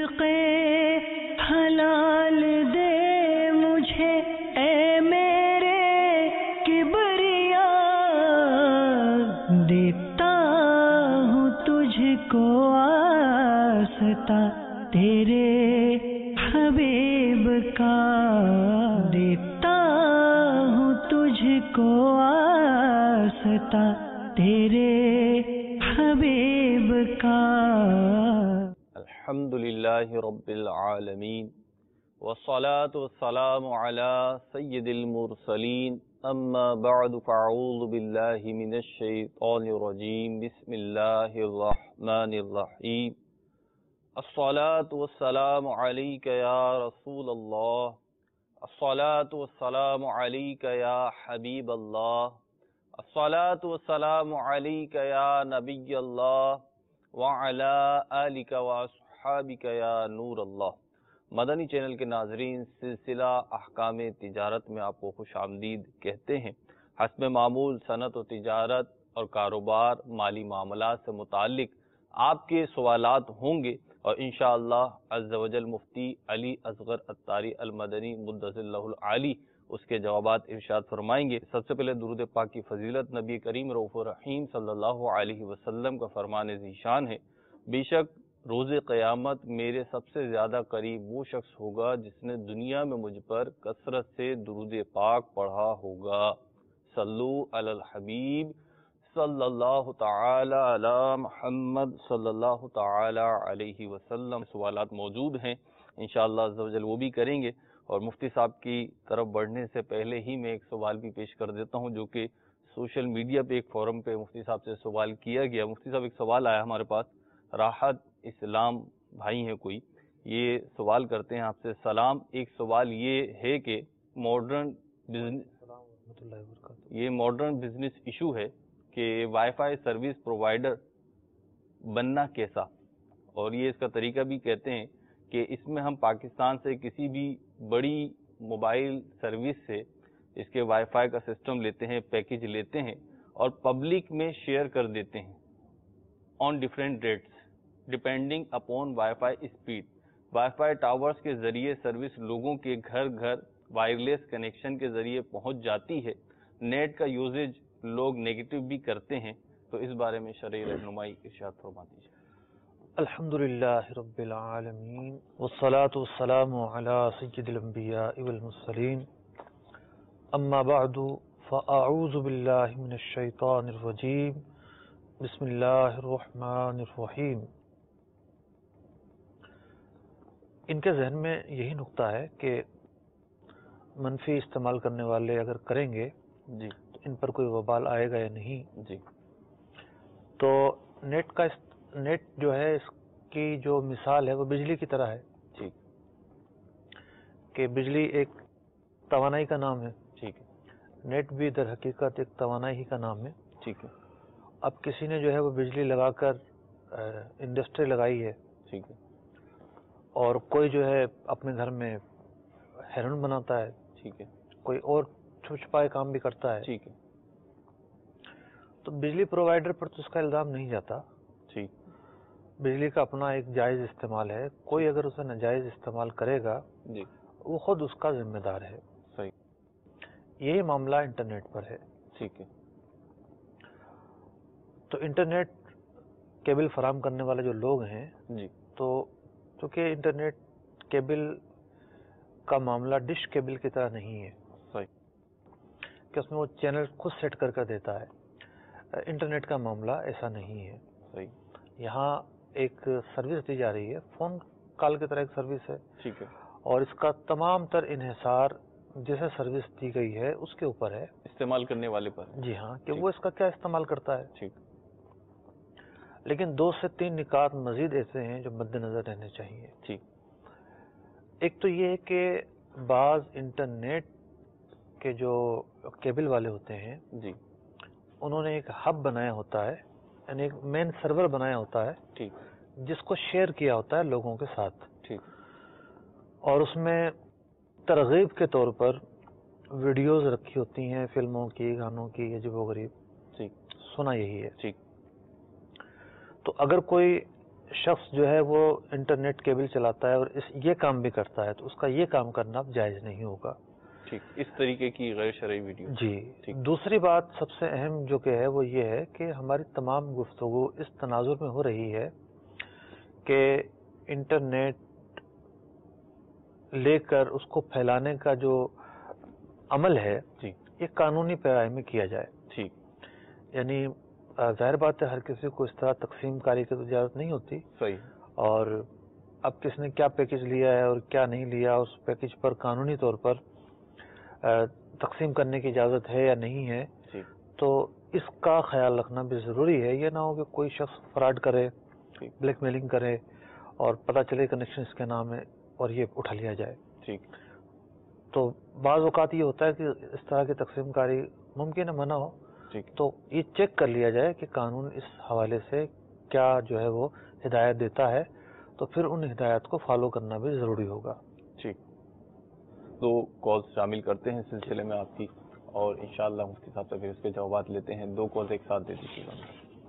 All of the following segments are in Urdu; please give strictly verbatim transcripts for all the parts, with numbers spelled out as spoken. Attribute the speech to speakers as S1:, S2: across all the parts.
S1: رزق حلال دے مجھے اے میرے کبریا، دیتا ہوں تجھ کو آستا تیرے حبیب کا، دیتا ہوں تجھ کو آستا تیرے حبیب کا۔
S2: الحمدللہ رب العالمین والصلاة والسلام علی سید المرسلین، اما بعد فاعوذ باللہ من الشیطان الرجیم، بسم اللہ الرحمن الرحیم۔ الصلاة والسلام علیک یا رسول اللہ، الصلاة والسلام علیک یا حبیب اللہ، الصلاة والسلام علیک یا نبی اللہ وعلی آلک واصحابک یا نور اللہ۔ مدنی چینل کے ناظرین، سلسلہ احکام تجارت میں آپ کو خوش آمدید کہتے ہیں۔ حسب معمول صنعت و تجارت اور کاروبار، مالی معاملات سے متعلق آپ کے سوالات ہوں گے، اور انشاءاللہ عز و جل مفتی علی اصغر عطاری المدنی مدثر اللہ العالی اس کے جوابات ارشاد فرمائیں گے۔ سب سے پہلے درود پاک کی فضیلت نبی کریم رؤوف الرحیم صلی اللہ علیہ وسلم کا فرمان ذیشان ہے، بے شک روز قیامت میرے سب سے زیادہ قریب وہ شخص ہوگا جس نے دنیا میں مجھ پر کثرت سے درود پاک پڑھا ہوگا۔ صلو علی الحبیب صلی اللہ تعالی علی محمد صلی اللہ تعالی علیہ وسلم۔ سوالات موجود ہیں، انشاءاللہ عز و جل وہ بھی کریں گے، اور مفتی صاحب کی طرف بڑھنے سے پہلے ہی میں ایک سوال بھی پیش کر دیتا ہوں جو کہ سوشل میڈیا پہ ایک فورم پہ مفتی صاحب سے سوال کیا گیا۔ مفتی صاحب ایک سوال آیا ہمارے پاس، راحت اسلام بھائی ہیں کوئی، یہ سوال کرتے ہیں آپ سے، سلام، ایک سوال یہ ہے کہ ماڈرن بزنس یہ ماڈرن بزنس ایشو ہے کہ وائی فائی سروس پرووائڈر بننا کیسا، اور یہ اس کا طریقہ بھی کہتے ہیں کہ اس میں ہم پاکستان سے کسی بھی بڑی موبائل سروس سے اس کے وائی فائی کا سسٹم لیتے ہیں، پیکج لیتے ہیں اور پبلک میں شیئر کر دیتے ہیں on different rates depending upon Wi Fi speed. Wi Fi towers کے ذریعے سروس لوگوں کے گھر گھر وائرلیس کنیکشن کے ذریعے پہنچ جاتی ہے، نیٹ کا یوزیج لوگ نیگیٹو بھی کرتے ہیں، تو اس بارے میں شرعی رہنمائی ارشاد فرما دیجیے۔
S3: الحمدللہ رب العالمین والصلاة والسلام علی سید الانبیاء والمرسلین، اما بعد فاعوذ باللہ من الشیطان الرجیم، بسم اللہ الرحمن الرحیم۔ ان کے ذہن میں یہی نقطہ ہے کہ منفی استعمال کرنے والے اگر کریں گے
S2: جی
S3: تو ان پر کوئی وبال آئے گا یا نہیں۔
S2: جی
S3: تو نیٹ کا نیٹ جو ہے اس کی جو مثال ہے وہ بجلی کی طرح ہے،
S2: ٹھیک
S3: کہ بجلی ایک توانائی کا نام ہے،
S2: ٹھیک ہے
S3: نیٹ بھی در حقیقت ایک توانائی ہی کا نام ہے۔
S2: ٹھیک ہے
S3: اب کسی نے جو ہے وہ بجلی لگا کر انڈسٹری لگائی ہے،
S2: ٹھیک ہے
S3: اور کوئی جو ہے اپنے گھر میں ہیرون بناتا ہے،
S2: ٹھیک ہے
S3: کوئی اور چھپ چھپائے کام بھی کرتا ہے،
S2: ٹھیک ہے
S3: تو بجلی پرووائڈر پر تو اس کا الزام نہیں جاتا،
S2: ٹھیک
S3: بجلی کا اپنا ایک جائز استعمال ہے، کوئی اگر اسے ناجائز استعمال کرے گا
S2: جی
S3: وہ خود اس کا ذمہ دار ہے۔
S2: صحیح،
S3: یہی معاملہ انٹرنیٹ پر ہے۔
S2: ٹھیک ہے
S3: تو انٹرنیٹ کیبل فراہم کرنے والے جو لوگ ہیں،
S2: جی
S3: تو چونکہ انٹرنیٹ کیبل کا معاملہ ڈش کیبل کی طرح نہیں ہے
S2: صحیح
S3: کہ اس میں وہ چینل خود سیٹ کر کر دیتا ہے، انٹرنیٹ کا معاملہ ایسا نہیں ہے۔
S2: صحیح،
S3: یہاں ایک سروس دی جا رہی ہے، فون کال کی طرح ایک سروس ہے،
S2: ٹھیک ہے
S3: اور اس کا تمام تر انحصار جیسے سروس دی گئی ہے اس کے اوپر ہے،
S2: استعمال کرنے والے پر۔
S3: جی ہاں، کہ
S2: ٹھیک،
S3: وہ اس کا کیا استعمال کرتا ہے۔
S2: ٹھیک
S3: لیکن دو سے تین نکات مزید ایسے ہیں جو مد نظر رہنے چاہیے۔
S2: ٹھیک
S3: ایک تو یہ ہے کہ بعض انٹرنیٹ کے جو کیبل والے ہوتے ہیں
S2: جی
S3: انہوں نے ایک ہب بنایا ہوتا ہے، یعنی ایک مین سرور بنایا ہوتا ہے
S2: ٹھیک
S3: جس کو شیئر کیا ہوتا ہے لوگوں کے ساتھ،
S2: ٹھیک
S3: اور اس میں ترغیب کے طور پر ویڈیوز رکھی ہوتی ہیں فلموں کی، گانوں کی، عجیب و غریب،
S2: ٹھیک
S3: سنا یہی ہے۔
S2: ٹھیک
S3: تو اگر کوئی شخص جو ہے وہ انٹرنیٹ کیبل چلاتا ہے اور اس یہ کام بھی کرتا ہے تو اس کا یہ کام کرنا جائز نہیں ہوگا.
S2: ٹھیک, اس طریقے کی غیر شرعی ویڈیو.
S3: جی. دوسری بات سب سے اہم جو کہ ہے وہ یہ ہے کہ ہماری تمام گفتگو اس تناظر میں ہو رہی ہے کہ انٹرنیٹ لے کر اس کو پھیلانے کا جو عمل ہے
S2: جی
S3: یہ قانونی پیمانے میں کیا جائے.
S2: ٹھیک.
S3: یعنی ظاہر بات ہے ہر کسی کو اس طرح تقسیم کاری کی اجازت نہیں ہوتی.
S2: صحیح.
S3: اور اب کس نے کیا پیکج لیا ہے اور کیا نہیں لیا, اس پیکج پر قانونی طور پر تقسیم کرنے کی اجازت ہے یا نہیں ہے, تو اس کا خیال رکھنا بھی ضروری ہے. یہ نہ ہو کہ کوئی شخص فراڈ کرے, بلیک میلنگ کرے اور پتہ چلے کنیکشن اس کے نام ہے اور یہ اٹھا لیا جائے.
S2: ٹھیک.
S3: تو بعض اوقات یہ ہوتا ہے کہ اس طرح کی تقسیم کاری ممکن ہے منع ہو, تو یہ چیک کر لیا جائے کہ قانون اس حوالے سے کیا جو ہے وہ ہدایت دیتا ہے, تو پھر ان ہدایات کو فالو کرنا بھی ضروری ہوگا.
S2: ٹھیک. دو کالز شامل کرتے ہیں سلسلے میں آپ کی, اور انشاءاللہ مفتی صاحب سے پھر اس کے جوابات لیتے ہیں. دو کالز ایک ساتھ دے دیجیے گا.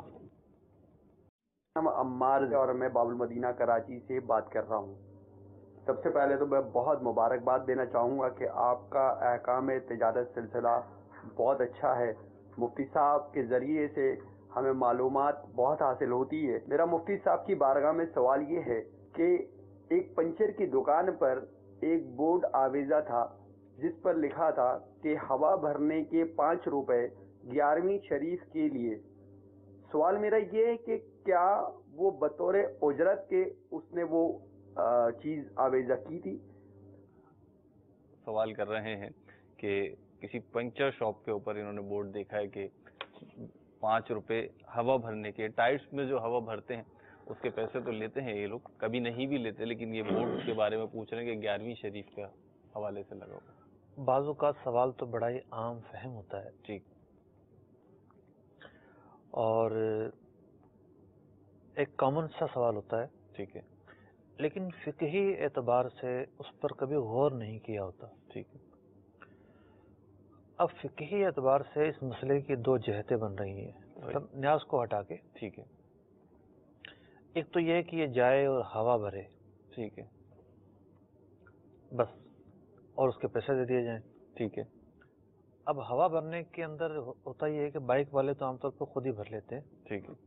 S4: ہم عمار اور میں باب المدینہ کراچی سے بات کر رہا ہوں. سب سے پہلے تو میں بہت مبارکباد دینا چاہوں گا کہ آپ کا احکام تجارت سلسلہ بہت اچھا ہے. مفتی صاحب کے ذریعے سے ہمیں معلومات بہت حاصل ہوتی ہے. میرا مفتی صاحب کی بارگاہ میں سوال یہ ہے کہ ایک پنچر کی دکان پر ایک بورڈ آویزہ تھا جس پر لکھا تھا کہ ہوا بھرنے کے پانچ روپے گیارہویں شریف کے لیے. سوال میرا یہ ہے کہ کیا وہ بطور اجرت کے اس نے وہ چیز آویزہ کی تھی؟
S2: سوال کر رہے ہیں کہ کسی پنچر شاپ کے اوپر انہوں نے بورڈ دیکھا ہے کہ پانچ روپے ہوا بھرنے کے, ٹائرس میں جو ہوا بھرتے ہیں اس کے پیسے تو لیتے ہیں یہ لوگ, کبھی نہیں بھی لیتے, لیکن یہ بورڈ کے بارے میں پوچھ رہے ہیں کہ گیارہویں شریف کے حوالے سے لگا ہوا.
S3: بعض اوقات سوال تو بڑا ہی عام فہم ہوتا ہے.
S2: ٹھیک.
S3: اور ایک کامن سا سوال ہوتا ہے.
S2: ٹھیک ہے.
S3: لیکن فقہی اعتبار سے اس پر کبھی غور نہیں کیا ہوتا.
S2: ٹھیک ہے.
S3: اب فقہی اعتبار سے اس مسئلے کی دو جہتیں بن رہی ہیں, مطلب نیاز کو ہٹا کے.
S2: ٹھیک ہے.
S3: ایک تو یہ کہ یہ جائے اور ہوا بھرے.
S2: ٹھیک ہے.
S3: بس, اور اس کے پیسے دے دیے جائیں.
S2: ٹھیک ہے.
S3: اب ہوا بھرنے کے اندر ہوتا یہ ہے کہ بائک والے تو عام طور پر خود ہی بھر لیتے ہیں.
S2: ٹھیک ہے.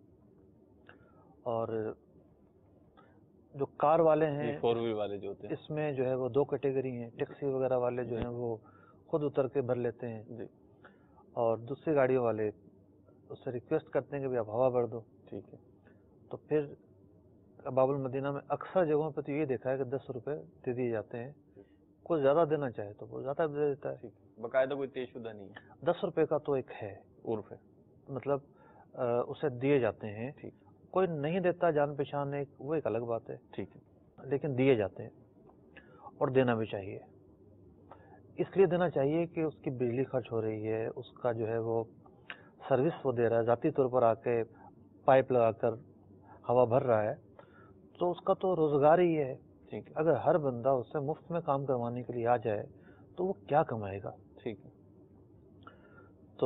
S3: اور جو کار والے ہیں,
S2: فور ویل والے جو ہوتے ہیں,
S3: اس میں جو ہے وہ دو کیٹیگری ہیں. ٹیکسی وغیرہ والے جو ہیں وہ خود اتر کے بھر لیتے ہیں,
S2: جی,
S3: اور دوسری گاڑیوں والے اس سے ریکویسٹ کرتے ہیں کہ آپ ہوا بھر دو.
S2: ٹھیک ہے.
S3: تو پھر باب المدینہ میں اکثر جگہوں پہ تو یہ دیکھا ہے کہ دس روپے دے دیے جاتے ہیں. کوئی زیادہ دینا چاہے تو وہ زیادہ دے دیتا ہے.
S2: باقاعدہ کوئی طے شدہ نہیں ہے.
S3: دس روپے کا تو ایک ہے
S2: عرف ہے,
S3: مطلب اسے دیے جاتے ہیں.
S2: ٹھیک.
S3: کوئی نہیں دیتا جان پہچان, ایک وہ ایک الگ بات ہے.
S2: ٹھیک ہے.
S3: لیکن دیے جاتے ہیں اور دینا بھی چاہیے. اس لیے دینا چاہیے کہ اس کی بجلی خرچ ہو رہی ہے, اس کا جو ہے وہ سروس وہ دے رہا ہے, ذاتی طور پر آ کے پائپ لگا کر ہوا بھر رہا ہے, تو اس کا تو روزگار ہی ہے.
S2: ٹھیک ہے.
S3: اگر ہر بندہ اس سے مفت میں کام کروانے کے لیے آ جائے تو وہ کیا کمائے گا؟
S2: ٹھیک ہے.
S3: تو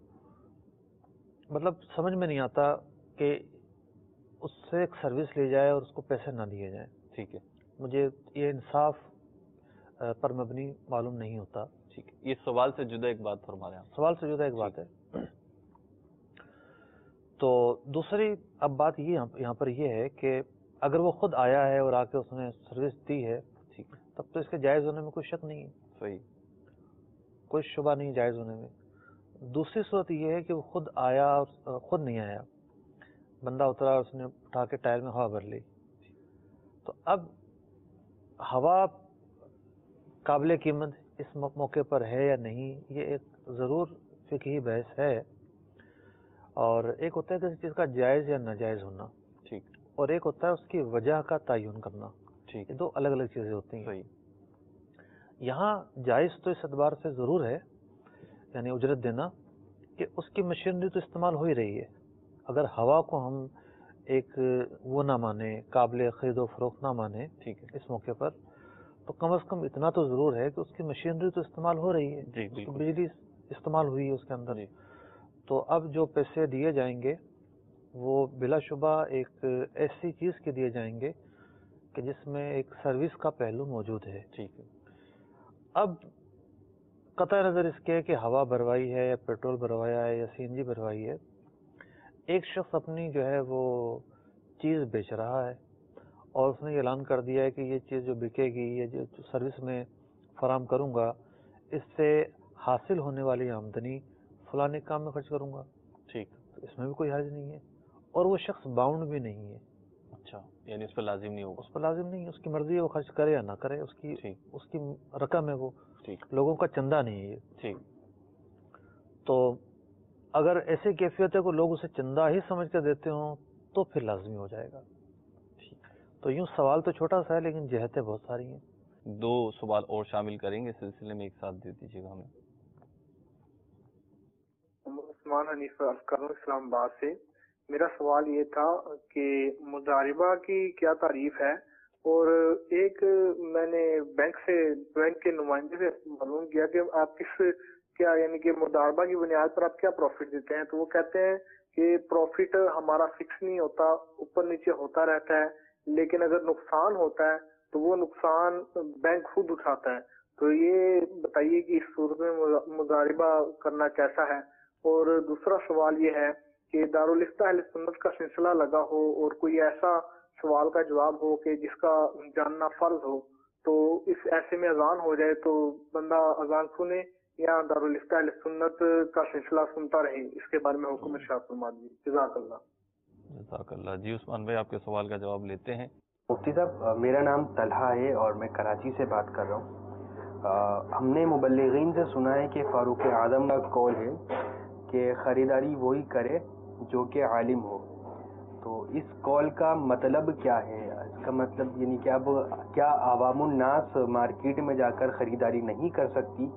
S3: مطلب سمجھ میں نہیں آتا کہ اس سے ایک سروس لی جائے اور اس کو پیسے نہ دیے جائیں.
S2: ٹھیک ہے.
S3: مجھے یہ انصاف پر مبنی معلوم نہیں ہوتا.
S2: ٹھیک ہے. یہ سوال سے جدا ایک بات فرما رہے ہیں.
S3: سوال سے جدا ایک بات ہے. تو دوسری اب بات یہ یہاں پر یہ ہے کہ اگر وہ خود آیا ہے اور آ کے اس نے سروس دی ہے,
S2: ٹھیک ہے,
S3: تب تو اس کے جائز ہونے میں کوئی شک نہیں ہے.
S2: صحیح,
S3: کوئی شبہ نہیں جائز ہونے میں. دوسری صورت یہ ہے کہ وہ خود آیا اور خود نہیں آیا, بندہ اترا, اس نے اٹھا کے ٹائر میں ہوا بھر لی. تو اب ہوا قابل قیمت اس موقع پر ہے یا نہیں, یہ ایک ضرور فقہی بحث ہے. اور ایک ہوتا ہے کسی چیز کا جائز یا ناجائز ہونا,
S2: ٹھیک,
S3: اور ایک ہوتا ہے اس کی وجہ کا تعین کرنا.
S2: ٹھیک,
S3: یہ دو الگ الگ چیزیں ہوتی ہیں.
S2: صحیح.
S3: یہاں جائز تو اس اعتبار سے ضرور ہے, یعنی اجرت دینا, کہ اس کی مشینری تو استعمال ہو ہی رہی ہے. اگر ہوا کو ہم ایک وہ نہ مانے, قابل خرید و فروخت نہ مانے,
S2: ٹھیک ہے,
S3: اس موقع پر, تو کم از کم اتنا تو ضرور ہے کہ اس کی مشینری تو استعمال ہو رہی ہے.
S2: جی,
S3: اس کی بجلی استعمال ہوئی ہے اس کے اندر.
S2: جی.
S3: تو اب جو پیسے دیے جائیں گے وہ بلا شبہ ایک ایسی چیز کے دیے جائیں گے کہ جس میں ایک سروس کا پہلو موجود ہے.
S2: ٹھیک ہے.
S3: اب قطع نظر اس کے کہ ہوا بھروائی ہے یا پیٹرول بھروایا ہے یا سی این جی بھروائی ہے، ایک شخص اپنی جو ہے وہ چیز بیچ رہا ہے اور اس نے یہ اعلان کر دیا ہے کہ یہ چیز جو بکے گی، یہ جو سروس میں فراہم کروں گا، اس سے حاصل ہونے والی آمدنی فلاں کام میں خرچ کروں گا.
S2: ٹھیک.
S3: تو اس میں بھی کوئی حرج نہیں ہے اور وہ شخص باؤنڈ بھی نہیں ہے.
S2: اچھا، یعنی اس پر لازم نہیں ہوگا.
S3: اس پر لازم نہیں ہے، اس کی مرضی ہے وہ خرچ کرے یا نہ کرے، اس کی اس کی رقم ہے، وہ لوگوں کا چندہ نہیں ہے یہ.
S2: ٹھیک.
S3: تو اگر ایسی کیفیت ہے کہ لوگ اسے چندہ ہی سمجھ کر دیتے ہوں تو پھر لازمی ہو جائے گا. تو یوں سوال تو چھوٹا سا ہے لیکن جہتیں بہت ساری ہیں.
S2: دو سوال اور شامل کریں گے سلسلے میں، ایک ساتھ دے دیجیے گا ہمیں.
S5: عثمان حنیف افکار اسلام آباد سے. میرا سوال یہ تھا کہ مضاربہ کی کیا تعریف ہے، اور ایک میں نے بینک سے بینک کے نمائندے سے معلوم کیا کہ آپ کس کیا یعنی کہ مضاربہ کی بنیاد پر آپ کیا پروفٹ دیتے ہیں، تو وہ کہتے ہیں کہ پروفٹ ہمارا فکس نہیں ہوتا، اوپر نیچے ہوتا رہتا ہے، لیکن اگر نقصان ہوتا ہے تو وہ نقصان بینک خود اٹھاتا ہے. تو یہ بتائیے کہ اس صورت میں مضاربہ کرنا کیسا ہے. اور دوسرا سوال یہ ہے کہ دارالفتہ اہل سنت کا سلسلہ لگا ہو اور کوئی ایسا سوال کا جواب ہو کہ جس کا جاننا فرض ہو، تو اس ایسے میں اذان ہو جائے تو بندہ اذان سنے یا دارالفتہ اہل سنت کا سلسلہ سنتا رہے، اس کے بارے میں حکم ارشاد فرما دیجیے. جزاک اللہ.
S2: جزاک اللہ. جی عثمان بھائی، آپ کے سوال کا جواب لیتے ہیں.
S4: مفتی صاحب، میرا نام طلحہ ہے اور میں کراچی سے بات کر رہا ہوں. ہم نے مبلغین سے سنا ہے کہ فاروق اعظم کا قول ہے کہ خریداری وہی کرے جو کہ عالم ہو. تو اس قول کا مطلب کیا ہے؟ اس کا مطلب یعنی کہ اب کیا عوام الناس مارکیٹ میں جا کر خریداری نہیں کر سکتی؟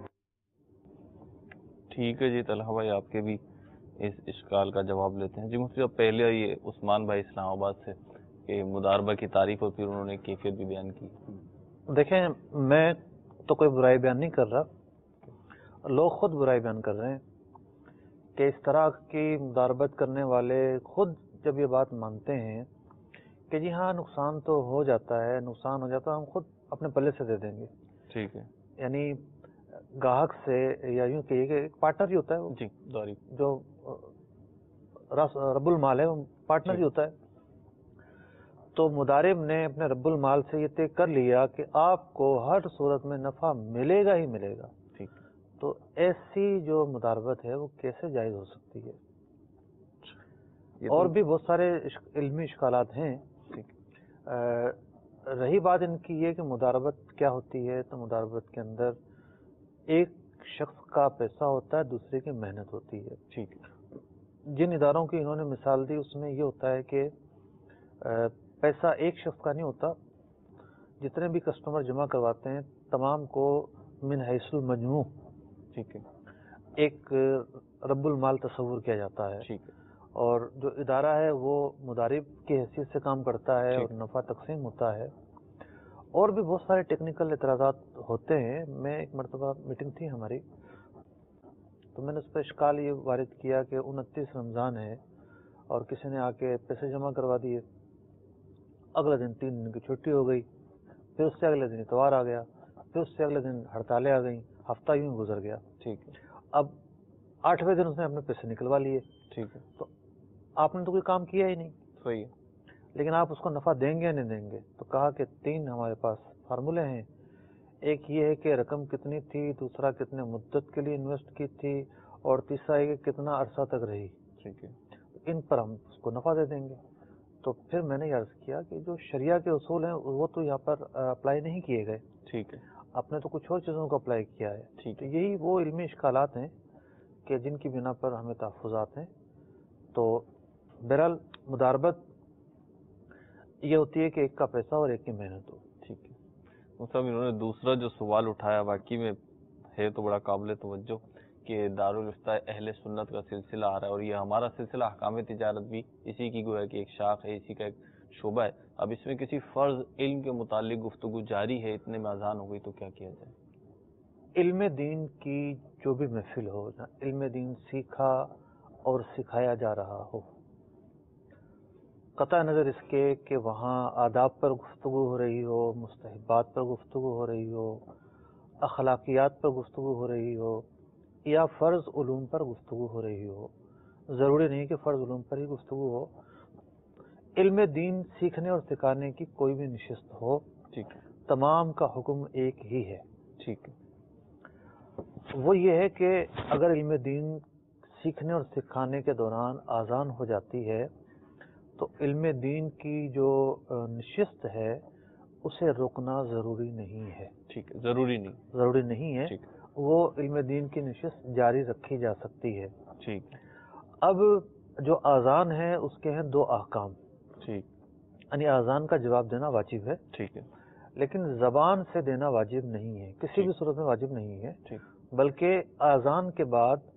S2: ٹھیک ہے جی طلحہ بھائی، آپ کے بھی اس اشکال کا جواب لیتے ہیں. جی مفتی صاحب، پہلے یہ عثمان بھائی اسلام آباد سے کہ مضاربہ کی تعریف اور پھر انہوں نے کیفیت بھی بیان کی.
S3: دیکھیں، میں تو کوئی برائی بیان نہیں کر رہا، لوگ خود برائی بیان کر رہے ہیں کہ اس طرح کی مضاربت کرنے والے خود جب یہ بات مانتے ہیں کہ جی ہاں نقصان تو ہو جاتا ہے، نقصان ہو جاتا ہے، ہم خود اپنے پلے سے دے دیں گے.
S2: ٹھیک ہے.
S3: یعنی گاہک سے یا یوں کہیے کہ ایک پارٹنر ہی ہوتا ہے،
S2: جی داری
S3: جو رب المال ہے وہ پارٹنر ہی ہوتا ہے. تو مضارب نے اپنے رب المال سے یہ طے کر لیا کہ آپ کو ہر صورت میں نفع ملے گا ہی ملے گا.
S2: ٹھیک.
S3: تو ایسی جو مضاربت ہے وہ کیسے جائز ہو سکتی ہے؟ اور بھی بہت سارے علمی اشکالات ہیں. رہی بات ان کی یہ کہ مضاربت کیا ہوتی ہے، تو مضاربت کے اندر ایک شخص کا پیسہ ہوتا ہے، دوسرے کی محنت ہوتی ہے.
S2: ٹھیک.
S3: جن اداروں کی انہوں نے مثال دی اس میں یہ ہوتا ہے کہ پیسہ ایک شخص کا نہیں ہوتا، جتنے بھی کسٹمر جمع کرواتے ہیں تمام کو من حیث المجموع
S2: ٹھیک ہے
S3: ایک رب المال تصور کیا جاتا ہے.
S2: ٹھیک ہے.
S3: اور جو ادارہ ہے وہ مضارب کی حیثیت سے کام کرتا ہے اور نفع تقسیم ہوتا ہے. اور بھی بہت سارے ٹیکنیکل اعتراضات ہوتے ہیں. میں ایک مرتبہ میٹنگ تھی ہماری، تو میں نے اس پہ اشکال یہ وارد کیا کہ انتیس رمضان ہے اور کسی نے آ کے پیسے جمع کروا دیے، اگلے دن تین دن کی چھٹی ہو گئی، پھر اس سے اگلے دن اتوار آ گیا، پھر اس سے اگلے دن ہڑتالیں آ گئیں، ہفتہ یوں گزر گیا.
S2: ٹھیک ہے.
S3: اب آٹھویں دن اس نے اپنے پیسے نکلوا لیے.
S2: ٹھیک ہے.
S3: تو آپ نے تو کوئی کام کیا ہی نہیں.
S2: صحیح ہے.
S3: لیکن آپ اس کو نفع دیں گے یا نہیں دیں گے؟ تو کہا کہ تین ہمارے پاس فارمولے ہیں. ایک یہ ہے کہ رقم کتنی تھی، دوسرا کتنے مدت کے لیے انویسٹ کی تھی، اور تیسرا ہے کہ کتنا عرصہ تک رہی.
S2: ٹھیک ہے.
S3: ان پر ہم اس کو نفع دے دیں گے. تو پھر میں نے عرض کیا کہ جو شریعہ کے اصول ہیں وہ تو یہاں پر اپلائی نہیں کیے گئے.
S2: ٹھیک ہے.
S3: آپ نے تو کچھ اور چیزوں کو اپلائی کیا ہے.
S2: ٹھیک
S3: تو
S2: ہے.
S3: یہی وہ علمی اشکالات ہیں کہ جن کی بنا پر ہمیں تحفظات ہیں. تو بہرحال مضاربت یہ ہوتی ہے کہ ایک کا پیسہ اور ایک کی محنت ہو.
S2: ٹھیک ہے. صاحب انہوں نے دوسرا جو سوال اٹھایا واقعی میں ہے تو بڑا قابل توجہ کہ دارالفتہ اہل سنت کا سلسلہ آ رہا ہے اور یہ ہمارا سلسلہ احکام تجارت بھی اسی کی گویا کہ ایک شاخ ہے، اسی کا ایک شعبہ ہے. اب اس میں کسی فرض علم کے متعلق گفتگو جاری ہے، اتنے میں اذان ہو گئی تو کیا کیا جائے؟
S3: علم دین کی جو بھی محفل ہو، علم دین سیکھا اور سکھایا جا رہا ہو، قطع نظر اس کے کہ وہاں آداب پر گفتگو ہو رہی ہو، مستحبات پر گفتگو ہو رہی ہو، اخلاقیات پر گفتگو ہو رہی ہو، یا فرض علوم پر گفتگو ہو رہی ہو، ضروری نہیں کہ فرض علوم پر ہی گفتگو ہو، علم دین سیکھنے اور سکھانے کی کوئی بھی نشست ہو،
S2: ٹھیک ہے،
S3: تمام کا حکم ایک ہی ہے۔
S2: ٹھیک ہے،
S3: وہ یہ ہے کہ اگر علم دین سیکھنے اور سکھانے کے دوران آذان ہو جاتی ہے تو علم دین کی جو نشست ہے اسے روکنا ضروری نہیں ہے۔
S2: ٹھیک ہے، ضروری نہیں،
S3: ضروری نہیں ہے،
S2: ٹھیک،
S3: وہ علم دین کی نشست جاری رکھی جا سکتی ہے۔
S2: ٹھیک،
S3: اب جو آذان ہے اس کے ہیں دو احکام،
S2: ٹھیک،
S3: یعنی آذان کا جواب دینا واجب ہے،
S2: ٹھیک ہے،
S3: لیکن زبان سے دینا واجب نہیں ہے، کسی بھی صورت میں واجب نہیں ہے،
S2: ٹھیک،
S3: بلکہ آذان کے بعد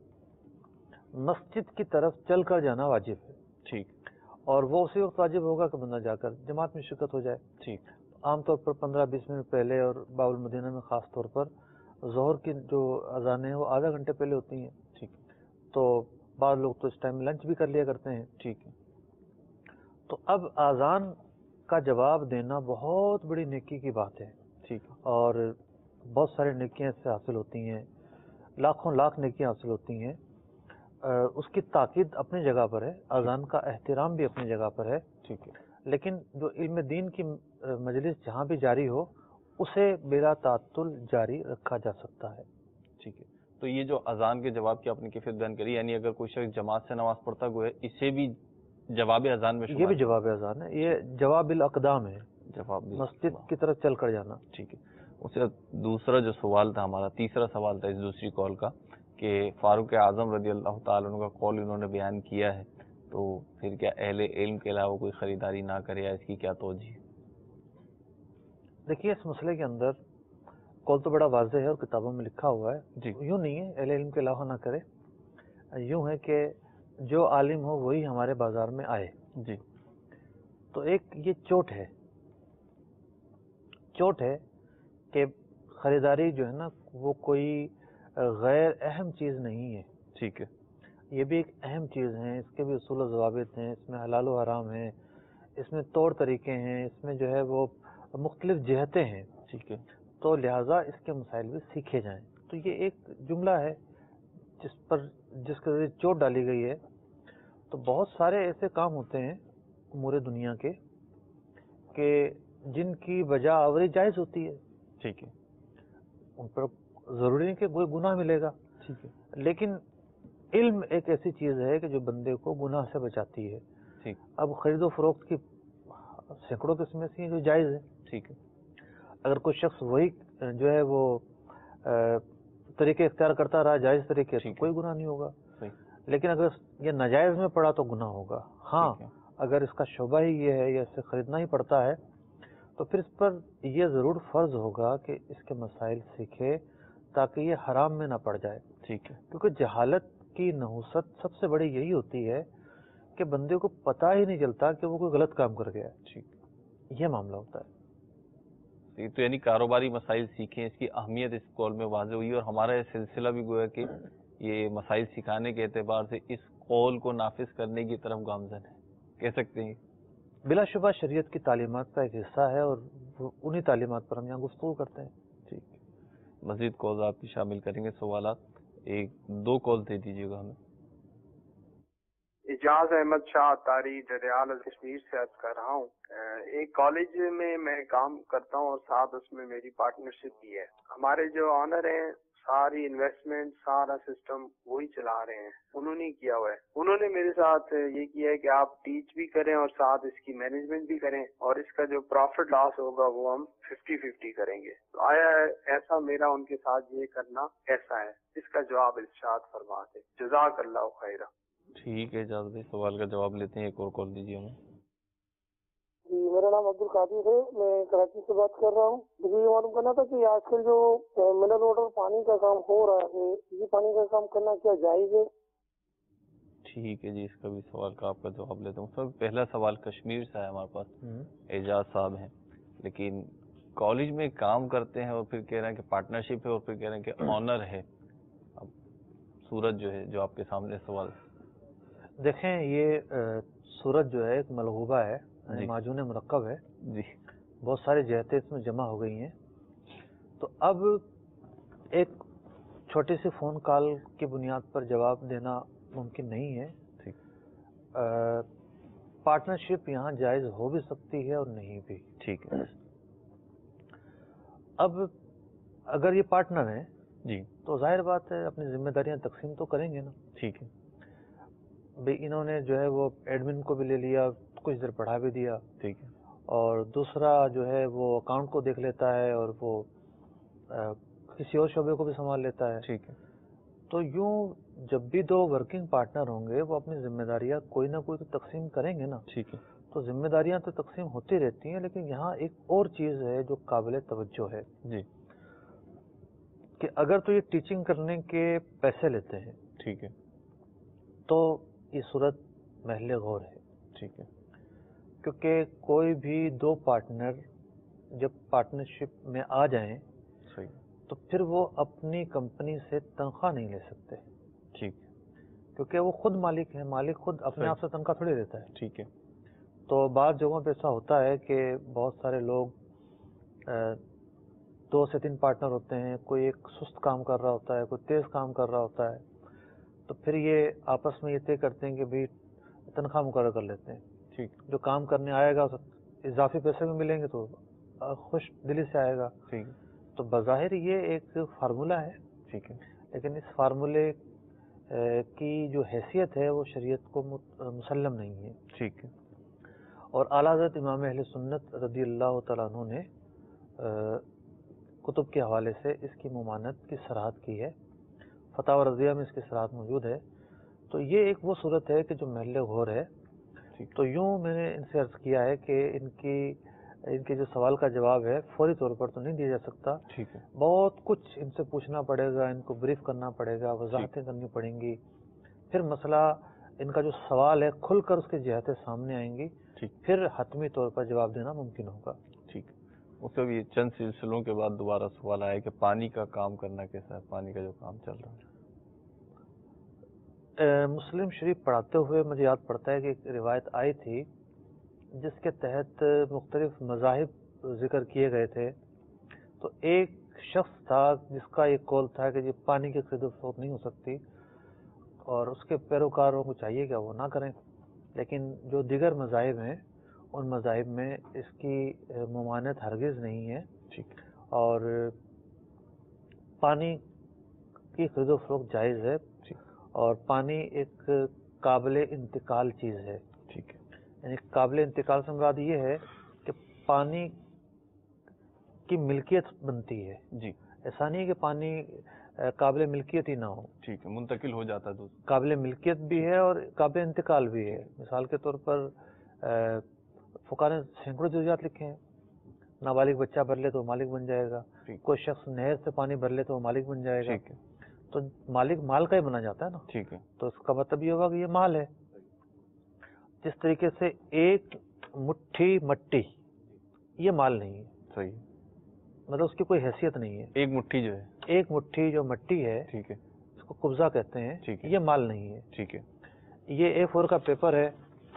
S3: مسجد کی طرف چل کر جانا واجب ہے،
S2: ٹھیک،
S3: اور وہ اسی وقت واجب ہوگا کہ بندہ جا کر جماعت میں شرکت ہو جائے۔
S2: ٹھیک،
S3: عام طور پر پندرہ بیس منٹ پہلے، اور باب المدینہ میں خاص طور پر ظہر کی جو اذانیں ہیں وہ آدھا گھنٹے پہلے ہوتی ہیں،
S2: ٹھیک،
S3: تو بعض لوگ تو اس ٹائم لنچ بھی کر لیا کرتے ہیں۔
S2: ٹھیک ہے،
S3: تو اب اذان کا جواب دینا بہت بڑی نیکی کی بات ہے،
S2: ٹھیک،
S3: اور بہت ساری نیکیاں اس سے حاصل ہوتی ہیں، لاکھوں لاکھ نیکیاں حاصل ہوتی ہیں۔ اس کی تاکید اپنی جگہ پر ہے، اذان کا احترام بھی اپنی جگہ پر ہے،
S2: ٹھیک ہے،
S3: لیکن جو علم دین کی مجلس جہاں بھی جاری ہو اسے بلا تعطل جاری رکھا جا سکتا ہے۔
S2: ٹھیک ہے، تو یہ جو اذان کے جواب کی آپ نے کیفیت بیان کری، یعنی اگر کوئی شخص جماعت سے نماز پڑھتا ہے اسے بھی جواب اذان میں
S3: یہ بھی جواب اذان ہے، یہ جواب الاقدام ہے،
S2: جواب
S3: مسجد کی طرف چل کر جانا۔
S2: ٹھیک ہے، اس سے دوسرا جو سوال تھا ہمارا، تیسرا سوال تھا اس دوسری کال کا، کہ فاروق اعظم رضی اللہ تعالیٰ عنہ کا قول انہوں نے بیان کیا ہے، تو پھر کیا اہل علم کے علاوہ کوئی خریداری نہ کرے، یا اس کی کیا توجہ؟
S3: دیکھیے اس مسئلے کے اندر قول تو بڑا واضح ہے اور کتابوں میں لکھا ہوا ہے،
S2: جی،
S3: یوں نہیں ہے اہل علم کے علاوہ نہ کرے، یوں ہے کہ جو عالم ہو وہی ہمارے بازار میں آئے۔
S2: جی،
S3: تو ایک یہ چوٹ ہے چوٹ ہے کہ خریداری جو ہے نا وہ کوئی غیر اہم چیز نہیں ہے،
S2: ٹھیک ہے،
S3: یہ بھی ایک اہم چیز ہے، اس کے بھی اصول و ضوابط ہیں، اس میں حلال و حرام ہیں، اس میں طور طریقے ہیں، اس میں جو ہے وہ مختلف جہتیں ہیں،
S2: ٹھیک ہے،
S3: تو لہٰذا اس کے مسائل بھی سیکھے جائیں۔ تو یہ ایک جملہ ہے جس پر جس کے ذریعے چوٹ ڈالی گئی ہے۔ تو بہت سارے ایسے کام ہوتے ہیں امور دنیا کے کہ جن کی بجا آوری جائز ہوتی ہے،
S2: ٹھیک ہے،
S3: ان پر ضروری نہیں کہ کوئی گناہ ملے گا،
S2: ٹھیک ہے،
S3: لیکن علم ایک ایسی چیز ہے کہ جو بندے کو گناہ سے بچاتی ہے۔
S2: ٹھیک،
S3: اب خرید و فروخت کی سینکڑوں قسمیں سی ہیں جو جائز ہے،
S2: ٹھیک ہے،
S3: اگر کوئی شخص وہی جو ہے وہ طریقے اختیار کرتا رہا جائز طریقے تو کوئی گناہ نہیں ہوگا، لیکن اگر یہ ناجائز میں پڑا تو گناہ ہوگا۔ ہاں اگر اس کا شعبہ ہی یہ ہے یا اس سے خریدنا ہی پڑتا ہے تو پھر اس پر یہ ضرور فرض ہوگا کہ اس کے مسائل سیکھے تاکہ یہ حرام میں نہ پڑ جائے،
S2: ٹھیک ہے،
S3: کیونکہ جہالت کی نحوست سب سے بڑی یہی ہوتی ہے کہ بندے کو پتہ ہی نہیں چلتا کہ وہ کوئی غلط کام کر گیا،
S2: ٹھیک،
S3: یہ معاملہ ہوتا ہے۔
S2: تو یعنی کاروباری مسائل سیکھیں، اس کی اہمیت اس قول میں واضح ہوئی، اور ہمارا یہ سلسلہ بھی گویا کہ یہ مسائل سکھانے کے اعتبار سے اس قول کو نافذ کرنے کی طرف گامزن ہے، کہہ سکتے ہیں۔
S3: بلا شبہ شریعت کی تعلیمات کا ایک حصہ ہے اور انہی تعلیمات پر ہم یہاں گفتگو کرتے ہیں۔
S2: ٹھیک، مزید کالز آپ کی شامل کریں گے، سوالات ایک دو کال دے دیجیے گا ہمیں۔
S5: اجاز احمد شاہ تاری ڈریال کشمیر سے عرض کر رہا ہوں، ایک کالج میں میں کام کرتا ہوں اور ساتھ اس میں میری پارٹنرشپ بھی ہے۔ ہمارے جو آنر ہیں ساری انویسٹمنٹ سارا سسٹم وہی چلا رہے ہیں، انہوں نے کیا ہوا ہے۔ انہوں نے میرے ساتھ یہ کیا ہے کہ آپ ٹیچ بھی کریں اور ساتھ اس کی مینجمنٹ بھی کریں، اور اس کا جو پروفٹ لاس ہوگا وہ ہم ففٹی ففٹی کریں گے۔ تو آیا ایسا میرا ان کے ساتھ یہ کرنا ایسا ہے؟ اس کا جواب ارشاد فرما دے، جزاک اللہ خیرہ۔
S2: ٹھیک ہے اجازت بھائی، سوال کا جواب لیتے ہیں، ایک اور کال دیجیے ہمیں۔
S6: جی میرا نام عبد القادر ہے، میں کراچی سے بات کر رہا ہوں۔ مجھے یہ معلوم کرنا تھا کہ آج کل جو منرل واٹر پانی کا کام ہو رہا ہے، یہ پانی کا کام کرنا کیا جائز ہے؟
S2: ٹھیک ہے جی، اس کا بھی سوال کا آپ کا جواب لیتا ہوں۔ سر پہلا سوال کشمیر سے ہے ہمارے پاس، اعجاز صاحب ہیں، لیکن کالج میں کام کرتے ہیں اور پھر کہہ رہے ہیں کہ پارٹنرشپ ہے، اور پھر کہہ رہے ہیں کہ آنر ہے۔ اب صورت جو ہے جو آپ کے سامنے سوال،
S3: دیکھیں یہ सूरत जो है एक मलगूबा है,
S2: जी।
S3: माजून मुरक्कब है,
S2: जी
S3: बहुत सारी जहतें इसमें जमा हो गई हैं। तो अब एक छोटी सी फ़ोन कॉल की बुनियाद पर जवाब देना मुमकिन नहीं है।
S2: ठीक।
S3: पार्टनरशिप यहाँ जायज़ हो भी सकती है और नहीं भी।
S2: ठीक है
S3: अब अगर ये पार्टनर हैं
S2: जी।
S3: तो जाहिर बात है अपनी जिम्मेदारियां तकसीम तो करेंगे ना।
S2: ठीक है।
S3: भाई इन्होंने जो है वो एडमिन को भी ले लिया, कुछ देर पढ़ा भी दिया,
S2: ठीक है।
S3: और दूसरा जो है वो अकाउंट को देख लेता है और वो आ, किसी और शोबे को भी संभाल लेता है।
S2: ठीक है।
S3: तो यूं जब भी दो वर्किंग पार्टनर होंगे वो अपनी जिम्मेदारियां कोई ना कोई तो तकसीम करेंगे ना।
S2: ठीक है।
S3: तो जिम्मेदारियां तो तकसीम होती रहती हैं, लेकिन यहाँ एक और चीज़ है जो काबिल तवज्जो है
S2: जी।
S3: कि अगर तो ये टीचिंग करने के पैसे लेते हैं,
S2: ठीक है,
S3: तो ये सूरत महल गौर है।
S2: ठीक है।
S3: क्योंकि कोई भी दो पार्टनर जब पार्टनरशिप में आ जाएं
S2: सही,
S3: तो फिर वो अपनी कंपनी से तनख्वाह नहीं ले सकते।
S2: ठीक,
S3: क्योंकि वो खुद मालिक है, मालिक खुद अपने
S2: सही।
S3: आप से तनख्वाह थोड़ी देता है।
S2: ठीक है।
S3: तो बाद जगहों पे ऐसा होता है कि बहुत सारे लोग अ, दो से तीन पार्टनर होते हैं, कोई एक सुस्त काम कर रहा होता है, कोई तेज़ काम कर रहा होता है, तो फिर ये आपस में ये तय करते हैं कि भाई तनख्वाह मुकर्रर कर लेते हैं।
S2: ठीक,
S3: जो काम करने आएगा उसे इजाफी पैसे भी मिलेंगे तो अ, खुश दिली से आएगा।
S2: ठीक,
S3: तो बज़ाहिर ये एक फार्मूला है,
S2: ठीक है,
S3: लेकिन इस फार्मूले की जो हैसियत है वो शरीयत को मुसल्लम नहीं है।
S2: ठीक है।
S3: और आला हज़रत इमाम अहले सुन्नत रज़ी अल्लाह तआला अन्हु ने कुतुब के हवाले से इसकी मुमानत की सराहत की है, फतावा रज़िया में इसकी सराहत मौजूद है। तो ये एक वो सूरत है कि जो महल गौर है। तो यूँ मैंने इनसे अर्ज़ किया है कि इनकी इनके जो सवाल का जवाब है फौरी तौर पर तो नहीं दिया जा सकता।
S2: ठीक है।
S3: बहुत कुछ इनसे पूछना पड़ेगा, इनको ब्रीफ करना पड़ेगा, वजाहतें करनी पड़ेंगी, फिर मसला इनका जो सवाल है खुलकर उसकी जहतें सामने आएंगी,
S2: ठीक,
S3: फिर हतमी तौर पर जवाब देना मुमकिन होगा।
S2: ठीक। उससे भी चंद सिलसिलों के बाद दोबारा सवाल आया कि पानी का काम करना कैसा है, पानी का जो काम चल रहा है।
S3: ए, मुस्लिम शरीफ पढ़ाते हुए मुझे याद पड़ता है कि एक रिवायत आई थी जिसके तहत मुख्तलिफ मज़ाहिब ज़िक्र किए गए थे। तो एक शख्स था जिसका ये कौल था कि ये पानी की खरीद फरोख्त नहीं हो सकती और उसके पैरोकारों को चाहिए कि वो ना करें, लेकिन जो दीगर मज़ाहिब हैं उन मज़ाहिब में इसकी मुमानत हरगिज़ नहीं है।
S2: ठीक,
S3: और पानी की खरीद फरोख्त जायज़ है, और पानी एक काबिल इंतकाल चीज़ है।
S2: ठीक है।
S3: यानी काबिल इंतकाल से मुराद ये है कि पानी की मिल्कियत बनती है
S2: जी।
S3: ऐसा नहीं है कि पानी काबिल मिल्कियत ही ना हो।
S2: ठीक है, मुंतकिल हो जाता है दूसरा।
S3: काबिल मिल्कियत भी है और काबिल इंतकाल भी है। मिसाल के तौर पर फुकाहा ने सैकड़ों जुज़ियात लिखे हैं। नाबालिग बच्चा भर ले तो मालिक बन जाएगा, कोई शख्स नहर से पानी भर ले तो मालिक बन जाएगा।
S2: ठीक है।
S3: तो मालिक माल का ही बना जाता है ना।
S2: ठीक है।
S3: तो इसका मतलब ये होगा कि ये माल है। जिस तरीके से एक मुट्ठी मट्टी ये माल नहीं है।
S2: सही,
S3: मतलब उसकी कोई हैसियत नहीं है।
S2: एक मुट्ठी जो है,
S3: एक मुट्ठी जो मट्टी है,
S2: ठीक है,
S3: इसको कुब्जा कहते हैं।
S2: ठीक है।
S3: ये माल नहीं है।
S2: ठीक है।
S3: ये ए फोर का पेपर है,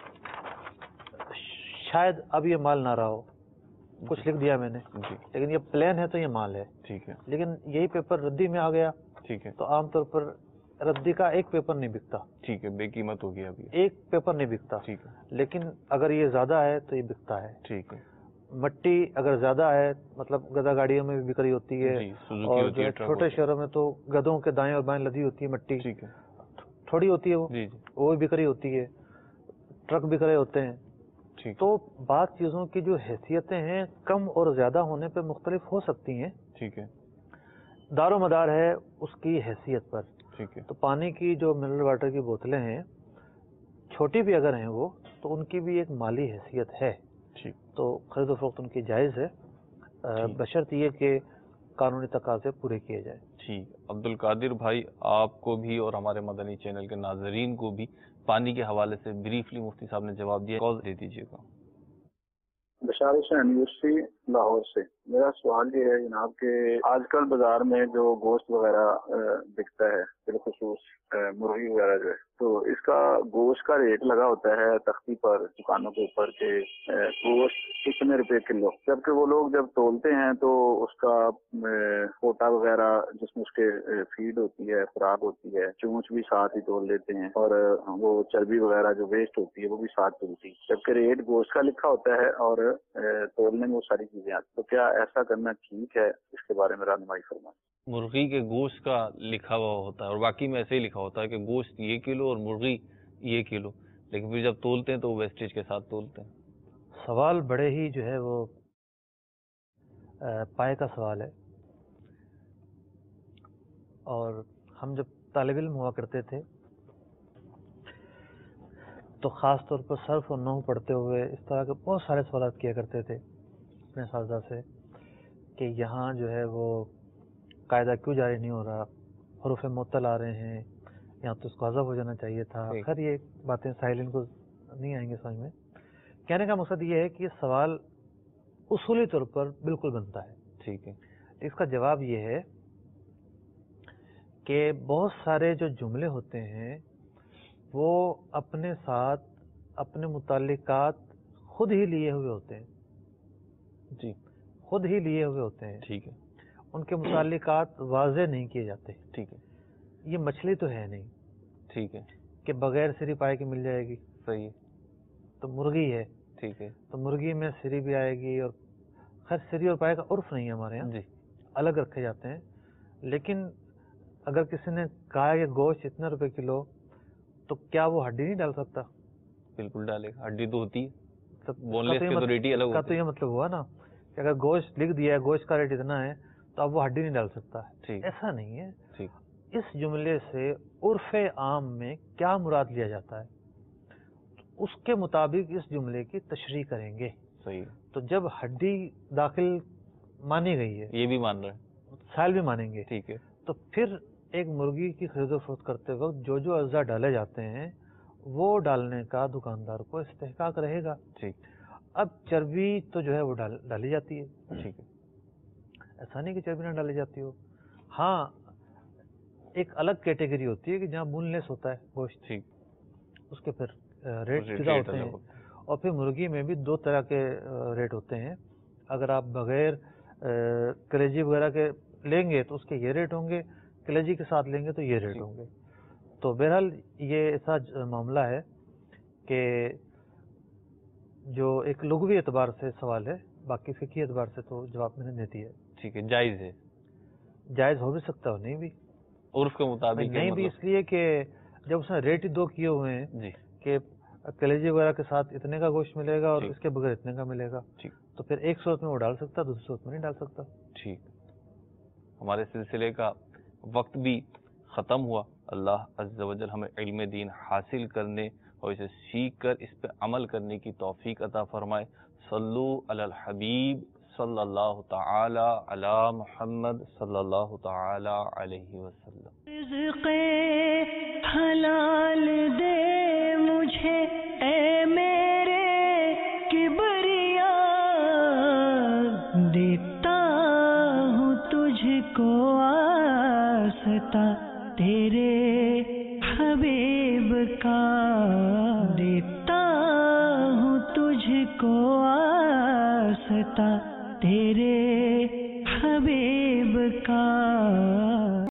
S3: शायद अब ये माल ना रहा हो, कुछ लिख दिया मैंने
S2: जी।
S3: लेकिन ये प्लेन है तो ये माल है।
S2: ठीक है।
S3: लेकिन यही पेपर रद्दी में आ गया,
S2: ठीक है,
S3: तो आमतौर पर रद्दी का एक पेपर नहीं बिकता।
S2: ठीक है, बेकीमत हो गया अभी।
S3: एक पेपर नहीं बिकता।
S2: ठीक है।
S3: लेकिन अगर ये ज्यादा है तो ये बिकता है।
S2: ठीक है।
S3: मट्टी अगर ज्यादा है, मतलब गधा गाड़ियों में भी बिक्री होती है,
S2: जी, सुजुकी
S3: और
S2: होती
S3: जो
S2: है,
S3: है
S2: ट्रक
S3: छोटे
S2: होते हैं।
S3: शहरों में तो गधों के दाएं और बाएं लदी होती है मट्टी।
S2: ठीक है।
S3: थोड़ी होती है वो,
S2: जी जी।
S3: वो भी बिक्री होती है, ट्रक बिक्रे होते हैं।
S2: ठीक।
S3: तो बात चीज़ों की जो हैसियतें हैं कम और ज़्यादा होने पे मुख्तलिफ हो सकती हैं।
S2: ठीक है।
S3: दारो मदार है उसकी हैसियत पर।
S2: ठीक है।
S3: तो पानी की जो मिनरल वाटर की बोतलें हैं, छोटी भी अगर हैं वो, तो उनकी भी एक माली हैसियत है।
S2: ठीक।
S3: तो खरीद फरोख्त उनकी जायज़ है, बशर्त ये कि कानूनी तकाज़े पूरे किए जाए।
S2: ठीक। अब्दुल कादिर भाई, आपको भी और हमारे मदनी चैनल के नाजरीन को भी पानी के हवाले से ब्रीफली मुफ्ती साहब ने जवाब दिया, कॉल दे दीजिएगा।
S7: बशार हुसैन यूसी لاہور سے. میرا سوال یہ ہے جناب کہ آج کل بازار میں جو گوشت وغیرہ بکتا ہے بالخصوص مرغی وغیرہ جو ہے, تو اس کا گوشت کا ریٹ لگا ہوتا ہے تختی پر دکانوں کے اوپر کہ گوشت کتنے روپے کلو, جبکہ وہ لوگ جب تولتے ہیں تو اس کا کوٹا وغیرہ جس میں اس کے فیڈ ہوتی ہے, خوراک ہوتی ہے, چونچ بھی ساتھ ہی تول لیتے ہیں, اور وہ چربی وغیرہ جو ویسٹ ہوتی ہے وہ بھی ساتھ تولتی ہے, جبکہ ریٹ گوشت کا لکھا ہوتا ہے اور تولنے میں وہ ساری چیزیں آتی. تو کیا ایسا کرنا ٹھیک ہے؟ اس کے بارے میں رہنمائی فرمائیں.
S2: مرغی کے گوشت کا لکھا ہوا ہوتا ہے, اور باقی میں ایسے ہی لکھا ہوتا ہے کہ گوشت یہ کلو اور مرغی یہ کلو, لیکن پھر جب تولتے ہیں تو ویسٹیج کے ساتھ تولتے ہیں.
S3: سوال بڑے ہی جو ہے وہ پائے کا سوال ہے, اور ہم جب طالب علم ہوا کرتے تھے تو خاص طور پر صرف اور نحو پڑھتے ہوئے اس طرح کے بہت سارے سوالات کیا کرتے تھے اپنے اساتذہ سے کہ یہاں جو ہے وہ قاعدہ کیوں جاری نہیں ہو رہا, حروف معطل آ رہے ہیں, یہاں تو اس کو حذف ہو جانا چاہیے تھا. خیر یہ باتیں سائلین کو نہیں آئیں گے سمجھ میں. کہنے کا مقصد یہ ہے کہ یہ سوال اصولی طور پر بالکل بنتا ہے.
S2: ٹھیک ہے,
S3: اس کا جواب یہ ہے کہ بہت سارے جو جملے ہوتے ہیں وہ اپنے ساتھ اپنے متعلقات خود ہی لیے ہوئے ہوتے ہیں.
S2: جی,
S3: خود ہی لیے ہوئے ہوتے ہیں.
S2: ٹھیک ہے,
S3: ان کے متعلقات واضح نہیں کیے جاتے.
S2: ٹھیک ہے,
S3: یہ مچھلی تو ہے نہیں.
S2: ٹھیک ہے,
S3: کہ بغیر سری پائے کے مل جائے گی.
S2: صحیح ہے,
S3: تو مرغی ہے.
S2: ٹھیک ہے,
S3: تو مرغی میں سری بھی آئے گی, اور خیر سری اور پائے کا عرف نہیں ہے ہمارے یہاں.
S2: جی,
S3: الگ رکھے جاتے ہیں. لیکن اگر کسی نے کہا کہ گوشت اتنا روپے کلو, تو کیا وہ ہڈی نہیں ڈال سکتا؟
S2: بالکل ڈالے گا, ہڈی تو ہوتی ہے, بون
S3: کا
S2: لیس کے تو ریٹ ہی الگ ہوتے ہیں.
S3: کا تو یہ مطلب ہوا نا کہ اگر گوشت لکھ دیا ہے گوشت کا ریٹ اتنا ہے تو اب وہ ہڈی نہیں ڈال سکتا ہے.
S2: ٹھیک,
S3: ایسا نہیں ہے.
S2: ٹھیک,
S3: اس جملے سے عرف عام میں کیا مراد لیا جاتا ہے اس کے مطابق اس جملے کی تشریح کریں گے.
S2: صحیح.
S3: تو جب ہڈی داخل مانی گئی ہے,
S2: یہ بھی مان رہے ہیں,
S3: سائل بھی مانیں گے.
S2: ٹھیک ہے,
S3: تو پھر ایک مرغی کی خرید و فروخت کرتے وقت جو جو اجزاء ڈالے جاتے ہیں وہ ڈالنے کا دکاندار کو استحقاق رہے گا.
S2: ٹھیک.
S3: اب چربی تو جو ہے وہ ڈال ڈالی جاتی ہے.
S2: ٹھیک ہے,
S3: ایسا نہیں کہ چربی نہ ڈالی جاتی ہو. ہاں ایک الگ کیٹیگری ہوتی ہے کہ جہاں بون لیس ہوتا ہے گوشت.
S2: ٹھیک,
S3: اس کے پھر ریٹ جدا ہوتے ہیں. اور پھر مرغی میں بھی دو طرح کے ریٹ ہوتے ہیں. اگر آپ بغیر کلیجی وغیرہ کے لیں گے تو اس کے یہ ریٹ ہوں گے, کلیجی کے ساتھ لیں گے تو یہ ریٹ ہوں گے. تو بہرحال یہ ایسا معاملہ ہے کہ جو ایک لغوی اعتبار سے سوال ہے, باقی فقہی اعتبار سے تو جواب میں نے دے دیا ہے.
S2: ٹھیک ہے, جائز ہے.
S3: جائز ہو بھی سکتا ہے, نہیں بھی
S2: عرف کے مطابق
S3: نہیں بھی, اس لیے کہ جب اس نے ریٹ ہی دو کیے ہوئے ہیں
S2: جی
S3: کہ کلیجی وغیرہ کے ساتھ اتنے کا گوشت ملے گا اور اس کے بغیر اتنے کا ملے گا.
S2: ٹھیک,
S3: تو پھر ایک صورت میں وہ ڈال سکتا ہے, دوسری صورت میں نہیں ڈال سکتا.
S2: ٹھیک, ہمارے سلسلے کا وقت بھی ختم ہوا. اللہ عز و جل ہمیں علم دین حاصل کرنے اور اسے سیکھ کر اس پہ عمل کرنے کی توفیق عطا فرمائے. صلو علی الحبیب صلی اللہ تعالی علی محمد صلی اللہ تعالی علیہ وسلم.
S1: رزق حلال دے مجھے اے میرے کبریا, دیتا ہوں تجھ کو آستا تیرے حبیب کا, دیتا ہوں تجھ کو آستا تیرے